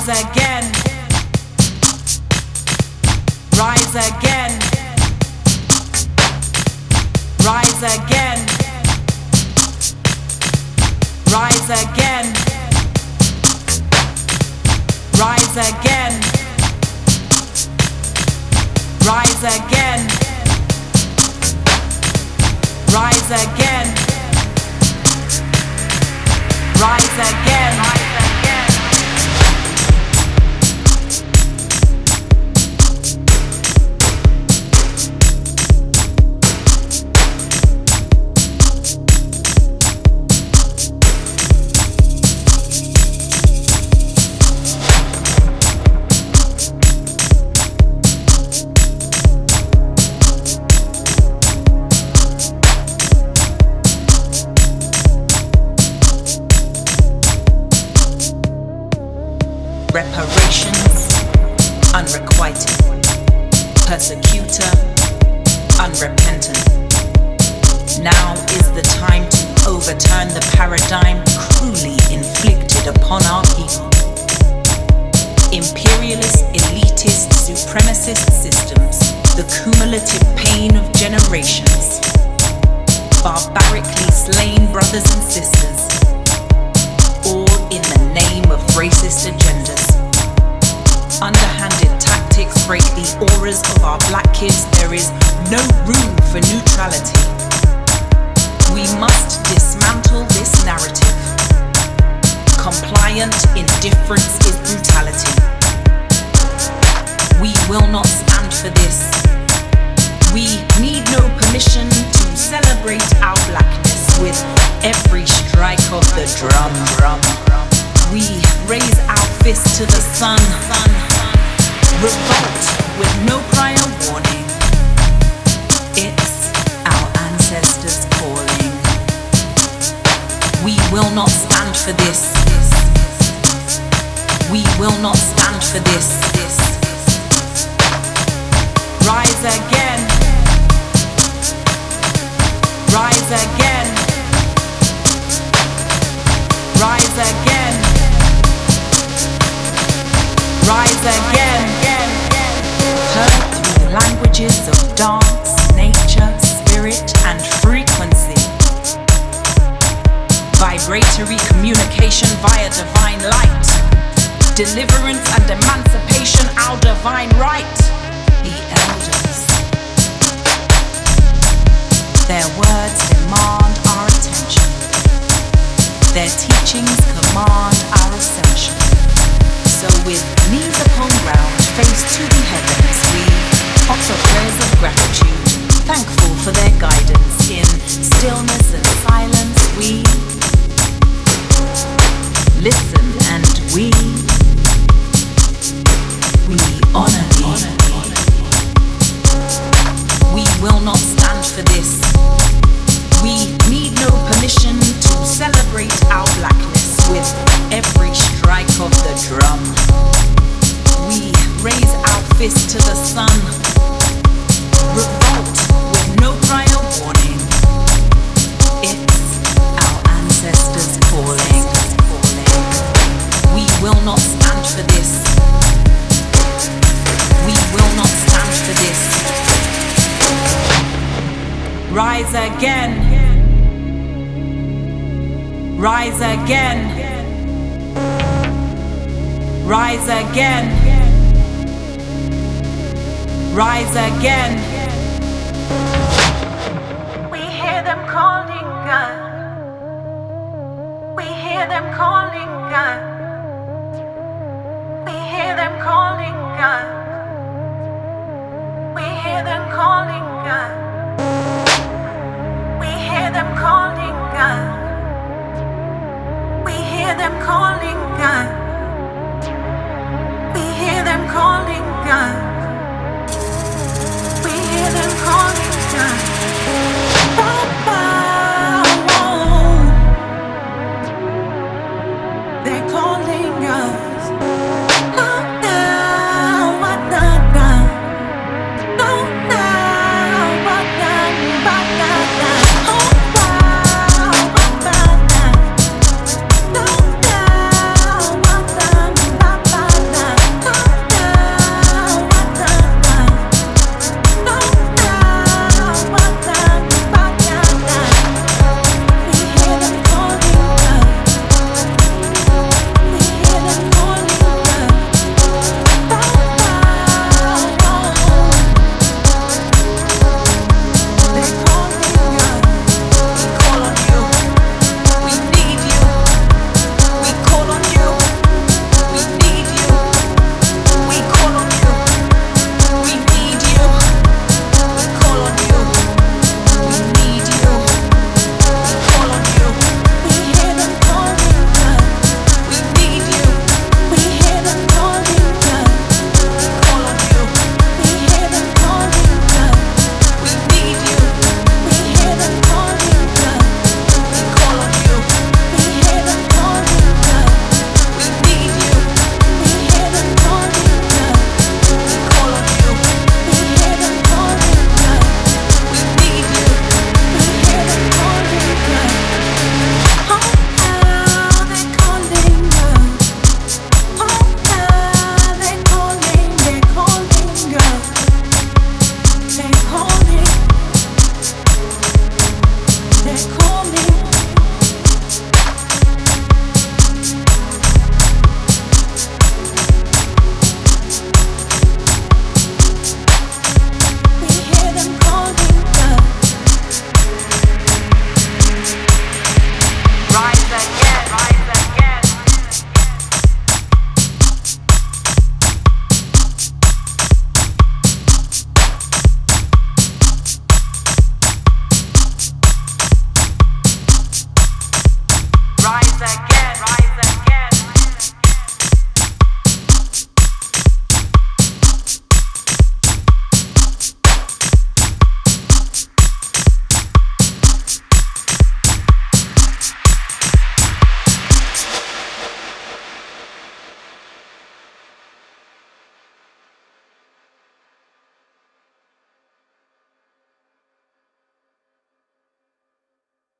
Rise again. Rise again. Rise again. Rise again. Rise again. Rise again. Rise again. Rise again. Reparations, unrequited. Persecutor, unrepentant. Now is the time to overturn the paradigm cruelly inflicted upon our people. Imperialist, elitist, supremacist systems, the cumulative pain of generations. Barbarically slain brothers and sisters, all in the name of racist agendas. Underhanded tactics break the auras of our black kids. There is no room for neutrality. We must dismantle this narrative. Compliant indifference is brutality. We will not stand for this. We need no permission to celebrate our blackness with every strike of the drum. We raise our fist to the sun. Revolt with no prior warning. It's our ancestors calling. We will not stand for this. We will not stand for this. Rise again. Rise again. Rise again. Rise again. Heard through languages of dance, nature, spirit, and frequency. Vibratory communication via divine light. Deliverance and emancipation, our divine right. The elders. Their words demand our attention. Their teachings command our ascension. So with knees upon ground, face to the heavens, we offer prayers of gratitude, thankful for their guidance. In stillness and silence we listen and we honor thee. We will not stand for this. We need no permission to celebrate our blackness with every strike of the drum. We raise our fist to the sun. Revolt with no prior warning. It's our ancestors calling. We will not stand for this. We will not stand for this. Rise again. Rise again. Rise again. Rise again. We hear them calling God. We hear them calling God. We hear them calling God. We hear them calling God. We hear them calling God. We hear them calling God. We hear them calling God.